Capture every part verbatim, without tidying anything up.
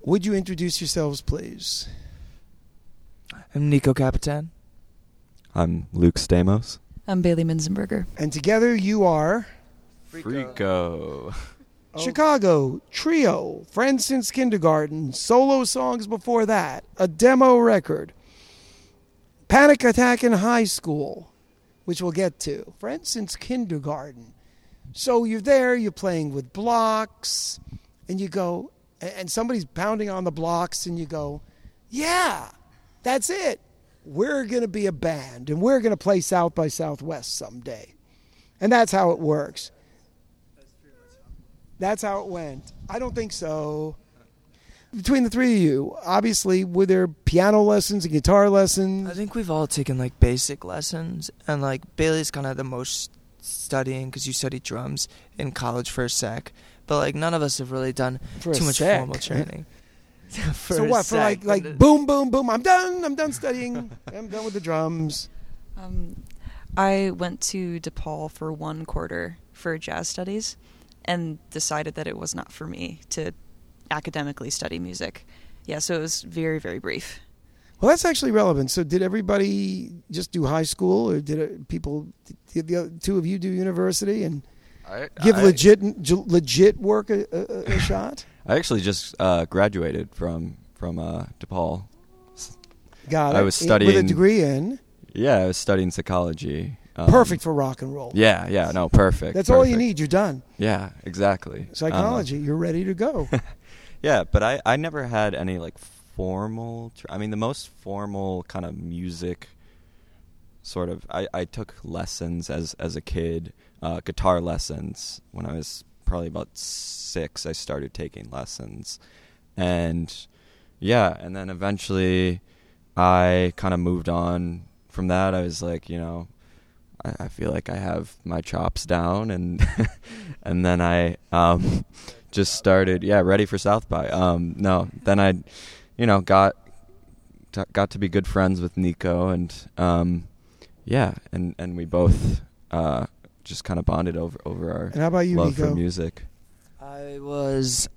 Would you introduce yourselves, please? I'm Nico Capitan. I'm Luke Stamos. I'm Bailey Minzenberger. And together you are... Freako. Chicago trio, friends since kindergarten, solo songs before that, a demo record, Panic Attack in high school, which we'll get to, friends since kindergarten. So you're there, you're playing with blocks, and you go, and somebody's pounding on the blocks, and you go, yeah, that's it. We're going to be a band, and we're going to play South by Southwest someday. And that's how it works. That's how it went. I don't think so. Between the three of you, obviously, were there piano lessons and guitar lessons? I think we've all taken, like, basic lessons. And, like, Bailey's kind of the most studying because you studied drums in college for a sec. But, like, none of us have really done For too a much sec. formal training. for So a what, for sec, like, but like the- boom, boom, boom, I'm done, I'm done studying, I'm done with the drums. Um, I went to DePaul for one quarter for jazz studies and decided that it was not for me to academically study music. Yeah, so it was very, very brief. Well, that's actually relevant. So did everybody just do high school, or did it, people, did the other, two of you do university and I, give I, legit legit work a, a, a shot? I actually just uh, graduated from from uh, DePaul. Got it. I was With a studying- degree in. Yeah, I was studying psychology. Um, Perfect for rock and roll. Yeah, yeah, no, perfect. That's all you perfect. need. You're done. Yeah, exactly. Psychology. Um, You're ready to go. yeah, but I, I never had any like formal. Tr- I mean, the most formal kind of music. Sort of. I, I took lessons as as a kid, uh, guitar lessons when I was probably about six. I started taking lessons, and yeah, and then eventually, I kind of moved on from that. I was like, you know. I, I feel like I have my chops down, and and then I um, just started, yeah, ready for South by. Um, no, then I, you know, got t- got to be good friends with Nico, and um, yeah, and, and we both uh, just kind of bonded over over our And how about you, love Nico? for music. I was,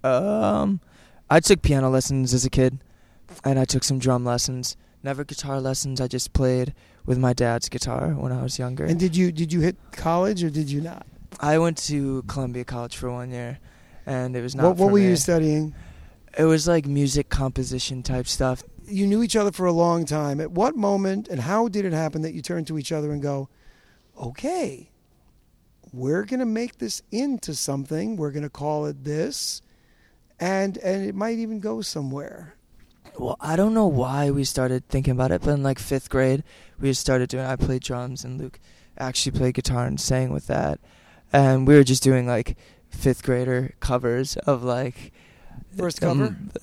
um, I took piano lessons as a kid, and I took some drum lessons. Never guitar lessons. I just played with my dad's guitar when I was younger. And did you did you hit college or did you not? I went to Columbia College for one year, and it was not What, what for were me. you studying? It was like music composition type stuff. You knew each other for a long time. At what moment and how did it happen that you turned to each other and go, okay, we're going to make this into something. We're going to call it this. And and it might even go somewhere. Well, I don't know why we started thinking about it, but in like fifth grade, we just started doing. I played drums, and Luke actually played guitar and sang with that, and we were just doing like fifth grader covers of like First cover? um,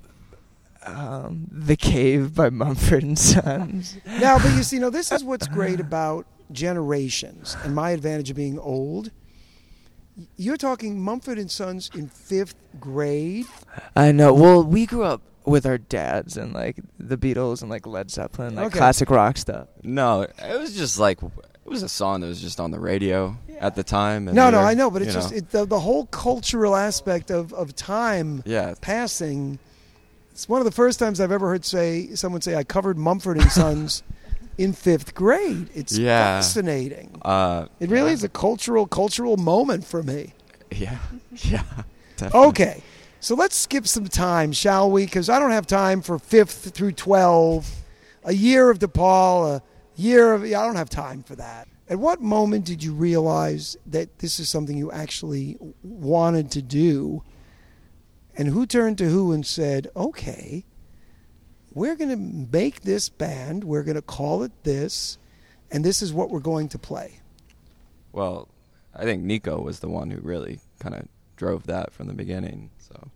the, um, The Cave by Mumford and Sons. Now, but you see, now this is what's great about generations and my advantage of being old. You're talking Mumford and Sons in fifth grade. I know. Well, we grew up with our dads and like the Beatles and like Led Zeppelin, like Okay. classic rock stuff. No, it was just like it was a song that was just on the radio at the time. And No, we no, were, I know, but it's you just know, it, the, the whole cultural aspect of, of time yeah. passing. It's one of the first times I've ever heard say someone say I covered Mumford and Sons in fifth grade. It's Yeah. fascinating. Uh, It really yeah. is a cultural cultural moment for me. Yeah, yeah. Definitely. Okay, so let's skip some time, shall we? Because I don't have time for fifth through twelve. A year of DePaul, a year of... I don't have time for that. At what moment did you realize that this is something you actually wanted to do? And who turned to who and said, okay, we're going to make this band, we're going to call it this, and this is what we're going to play? Well, I think Nico was the one who really kind of drove that from the beginning. So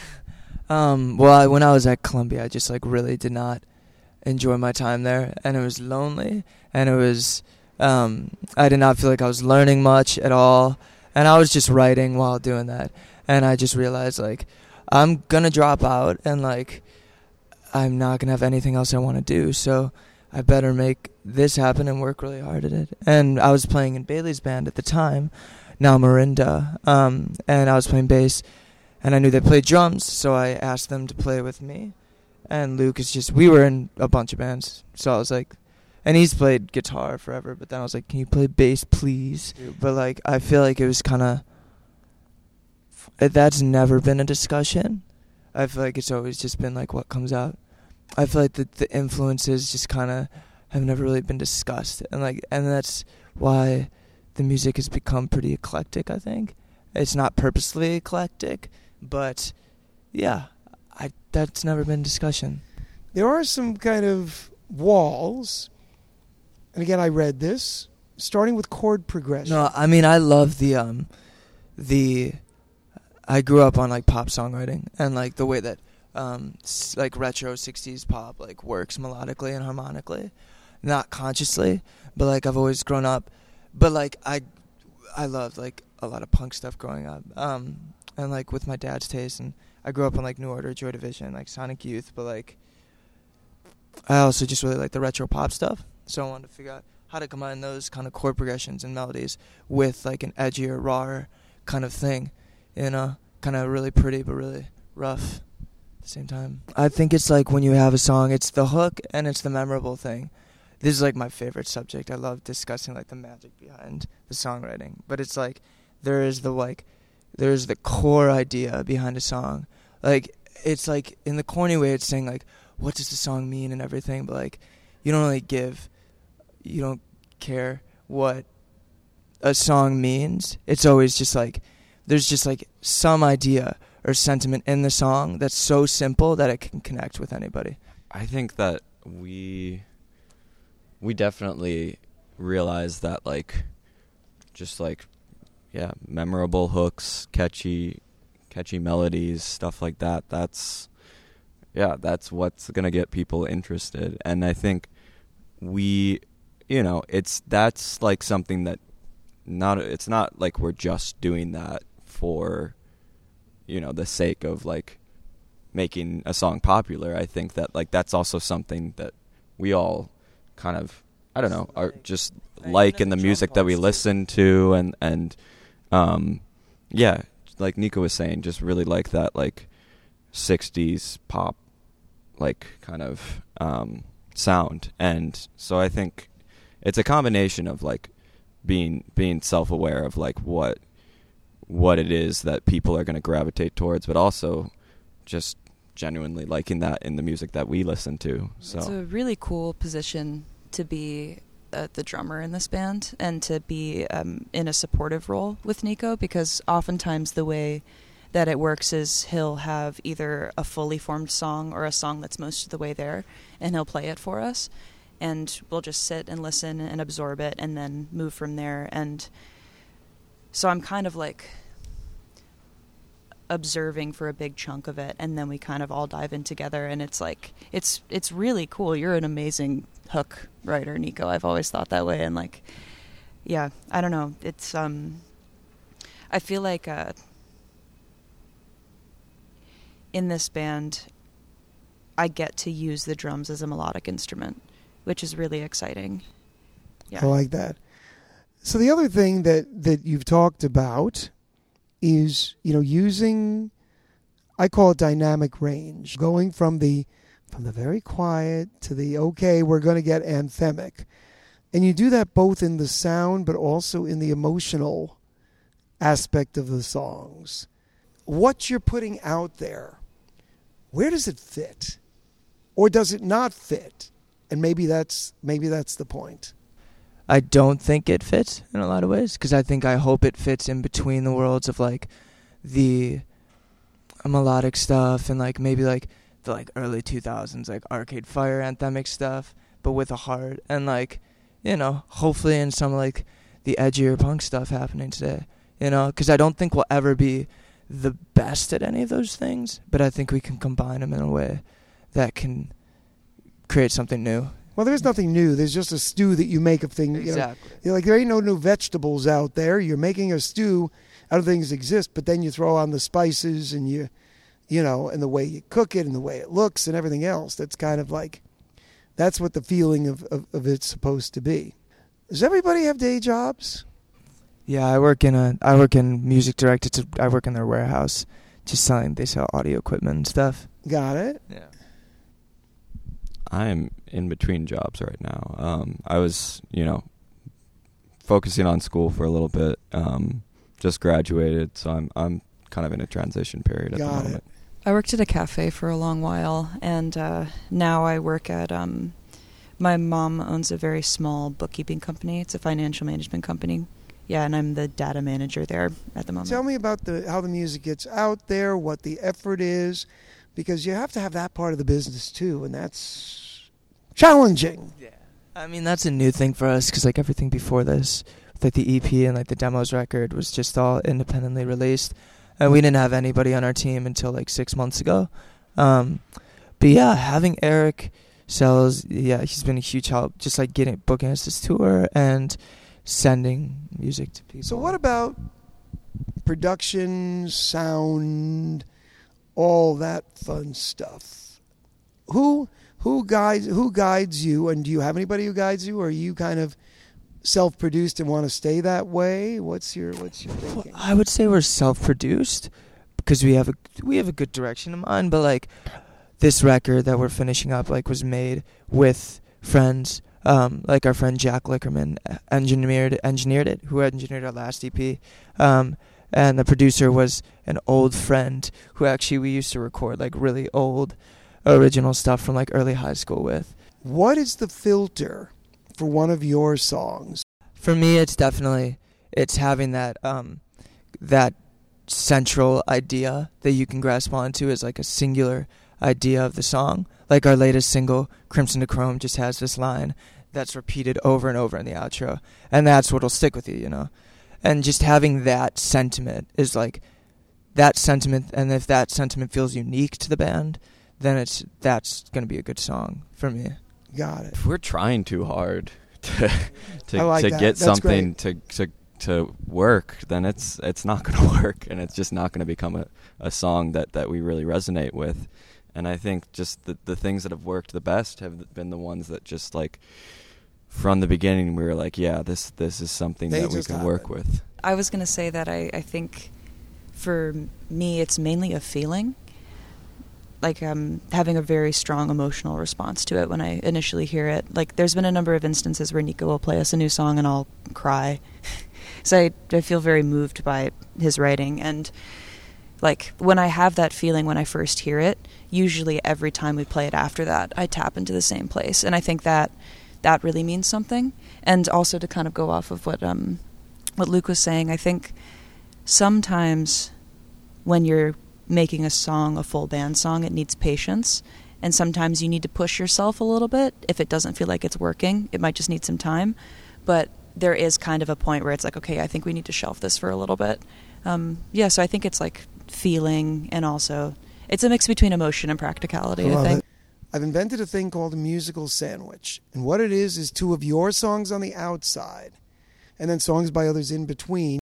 Um, well, I, when I was at Columbia, I just like really did not enjoy my time there, and it was lonely, and it was um, I did not feel like I was learning much at all, and I was just writing while doing that, and I just realized like I'm gonna drop out, and like I'm not gonna have anything else I want to do, so I better make this happen and work really hard at it. And I was playing in Bailey's band at the time, now Marinda, um, and I was playing bass. and I knew they played drums, so I asked them to play with me. And Luke is just, we were in a bunch of bands, so I was like, and he's played guitar forever, but then I was like, can you play bass, please? But, like, I feel like it was kind of, that's never been a discussion. I feel like it's always just been, like, what comes out. I feel like the, the influences just kind of have never really been discussed. And, like, and that's why the music has become pretty eclectic, I think. It's not purposely eclectic, but, yeah, I that's never been discussion. There are some kind of walls, and again, I read this, starting with chord progression. No, I mean, I love the, um, the, I grew up on, like, pop songwriting, and, like, the way that, um, s- like, retro sixties pop, like, works melodically and harmonically. Not consciously, but, like, I've always grown up, but, like, I, I loved, like, a lot of punk stuff growing up, um, and, like, with my dad's taste, and I grew up on, like, New Order, Joy Division, like, Sonic Youth, but, like, I also just really like the retro pop stuff, so I wanted to figure out how to combine those kind of chord progressions and melodies with, like, an edgier, rawer kind of thing, you know, kind of really pretty but really rough at the same time. I think it's, like, when you have a song, it's the hook and it's the memorable thing. This is, like, my favorite subject. I love discussing, like, the magic behind the songwriting, but it's, like, there is the, like, there's the core idea behind a song. Like, it's, like, in the corny way, it's saying, like, what does the song mean and everything, but, like, you don't really give, you don't care what a song means. It's always just, like, there's just, like, some idea or sentiment in the song that's so simple that it can connect with anybody. I think that we we definitely realize that, like, just, like, yeah, memorable hooks, catchy catchy melodies, stuff like that, that's yeah, that's what's going to get people interested. And I think we, you know, it's that's like something that not it's not like we're just doing that for, you know, the sake of, like, making a song popular. I think that, like, that's also something that we all kind of, I don't know, are just like in the music that we listen to, and and um yeah, like Nico was saying, just really like that, like, sixties pop, like, kind of um sound. And so I think it's a combination of, like, being being self-aware of, like, what what it is that people are going to gravitate towards, but also just genuinely liking that in the music that we listen to. So it's a really cool position to be uh, the drummer in this band, and to be um, in a supportive role with Nico, because oftentimes the way that it works is he'll have either a fully formed song or a song that's most of the way there, and he'll play it for us, and we'll just sit and listen and absorb it and then move from there. And so I'm kind of, like, observing for a big chunk of it, and then we kind of all dive in together, and it's like it's it's really cool. You're an amazing hook writer, Nico. I've always thought that way, and, like, yeah, I don't know. It's um I feel like uh in this band I get to use the drums as a melodic instrument, which is really exciting. Yeah. I like that. So the other thing that, that you've talked about is, you know, using, I call it dynamic range, going from the from the very quiet to the, okay, we're going to get anthemic. And you do that both in the sound but also in the emotional aspect of the songs. What you're putting out there, where does it fit? Or does it not fit? And maybe that's maybe that's the point. I don't think it fits in a lot of ways, because I think I hope it fits in between the worlds of, like, the melodic stuff and, like, maybe, like, the, like, early two thousands, like, Arcade Fire anthemic stuff, but with a heart, and, like, you know, hopefully in some, like, the edgier punk stuff happening today, you know, because I don't think we'll ever be the best at any of those things, but I think we can combine them in a way that can create something new. Well, there's nothing new. There's just a stew that you make of things. Exactly. You know, like, there ain't no new vegetables out there. You're making a stew out of things that exist, but then you throw on the spices and you, you know, and the way you cook it and the way it looks and everything else. That's kind of like, that's what the feeling of, of, of it's supposed to be. Does everybody have day jobs? Yeah, I work in a I work in music direct. It's a, I work in their warehouse just selling. They sell audio equipment and stuff. Got it. Yeah. I'm in between jobs right now. Um, I was, you know, focusing on school for a little bit. Um, just graduated, so I'm I'm kind of in a transition period at Got the it. moment. I worked at a cafe for a long while, and uh, now I work at. Um, my mom owns a very small bookkeeping company. It's a financial management company. Yeah, and I'm the data manager there at the moment. Tell me about the how the music gets out there, what the effort is, because you have to have that part of the business too, and that's challenging. Yeah. I mean, that's a new thing for us because, like, everything before this, like the E P and, like, the demos record was just all independently released. And we didn't have anybody on our team until, like, six months ago. Um, but, yeah, having Eric Sells, yeah, he's been a huge help, just, like, getting booking us this tour and sending music to people. So what about production, sound, all that fun stuff? Who who guides who guides you, and do you have anybody who guides you, or are you kind of self-produced and want to stay that way? What's your what's your thinking? I would say we're self-produced because we have a we have a good direction in mind, but like this record that we're finishing up like was made with friends. Um, like our friend Jack Lickerman engineered engineered it, who engineered our last E P. Um, and the producer was an old friend who actually we used to record like really old original stuff from like early high school with. What is the filter for one of your songs? For me, it's definitely it's having that um, that central idea that you can grasp onto as like a singular idea of the song. Like our latest single, Crimson to Chrome, just has this line that's repeated over and over in the outro, and that's what'll stick with you, you know. And just having that sentiment is like that sentiment, and if that sentiment feels unique to the band, then it's that's going to be a good song for me. Got it. If we're trying too hard to to, I like to that. get That's something to, to to work, then it's it's not going to work, and it's just not going to become a, a song that, that we really resonate with. And I think just the the things that have worked the best have been the ones that just like from the beginning we were like, yeah, this this is something They that we just can have work it. with. I was going to say that I, I think for me it's mainly a feeling. Like um, having a very strong emotional response to it when I initially hear it. Like there's been a number of instances where Nico will play us a new song and I'll cry. So I, I feel very moved by his writing. And like when I have that feeling when I first hear it, usually every time we play it after that, I tap into the same place. And I think that that really means something. And also to kind of go off of what um, what Luke was saying, I think sometimes when you're making a song, a full band song, it needs patience. And sometimes you need to push yourself a little bit. If it doesn't feel like it's working, it might just need some time. But there is kind of a point where it's like, okay, I think we need to shelf this for a little bit. Um, yeah, so I think it's like feeling, and also it's a mix between emotion and practicality, I, love think. it. I've invented a thing called a musical sandwich. And what it is is two of your songs on the outside and then songs by others in between.